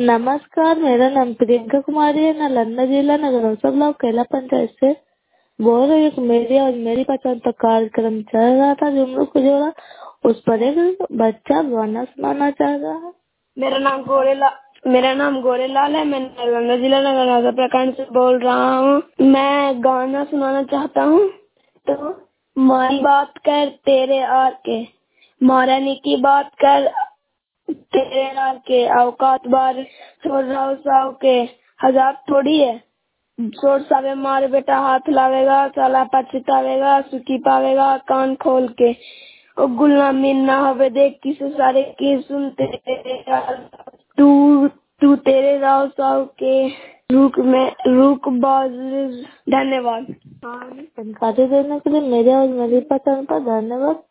नमस्कार, मेरा नाम प्रियंका कुमारी है। नालंदा जिला नगर सब लोग केला पंचायत से बोल रही हूँ। मेरी और मेरी पसंद का कार्यक्रम चल रहा था जुमलों को जोड़ा, उस पर एक बच्चा गाना सुनाना चाह रहा है। मेरा नाम गोरेलाल है। मैं नालंदा जिला नगर प्रखंड से बोल रहा हूँ। मैं गाना सुनाना चाहता हूँ। तो मारी बात कर तेरे आर के, महारानी की बात कर तेरे आर के, औकात बार छोड़ रहा साव के, हजार थोड़ी है छोड़ सावे मार बेटा हाथ लावेगा, साला पछतावेगा, सुखी पावेगा कान खोल के। ओ गुलामी ना हवे देख किसे सारे की सुनते तू तू तेरे राव साव के रुक बाज। धन्यवाद। जानकारी देने के लिए मेरे और मेरी पसंद का धन्यवाद।